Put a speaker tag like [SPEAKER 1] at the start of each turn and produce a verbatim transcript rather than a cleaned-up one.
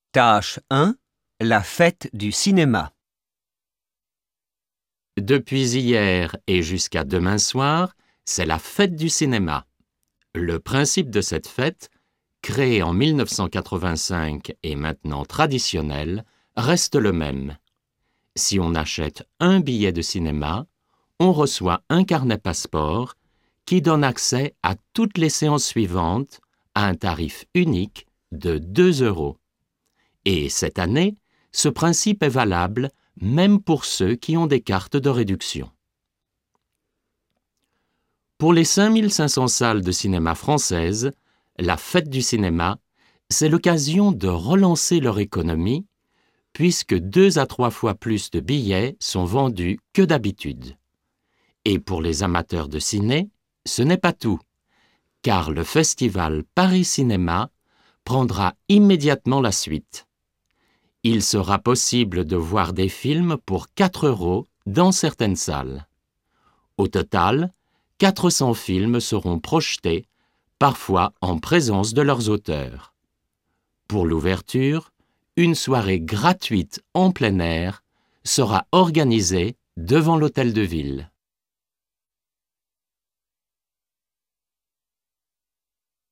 [SPEAKER 1] Tâche un. La fête du cinéma.
[SPEAKER 2] Depuis hier et jusqu'à demain soir, c'est la fête du cinéma. Le principe de cette fête, créée en mille neuf cent quatre-vingt-cinq et maintenant traditionnelle, reste le même. Si on achète un billet de cinéma, on reçoit un carnet passeport qui donne accès à toutes les séances suivantes à un tarif unique de deux euros. Et cette année, ce principe est valable même pour ceux qui ont des cartes de réduction. Pour les cinq mille cinq cents salles de cinéma françaises, la fête du cinéma, c'est l'occasion de relancer leur économie, puisque deux à trois fois plus de billets sont vendus que d'habitude. Et pour les amateurs de ciné, ce n'est pas tout, car le festival Paris Cinéma prendra immédiatement la suite. Il sera possible de voir des films pour quatre euros dans certaines salles. Au total, quatre cents films seront projetés, parfois en présence de leurs auteurs. Pour l'ouverture, une soirée gratuite en plein air sera organisée devant l'hôtel de ville.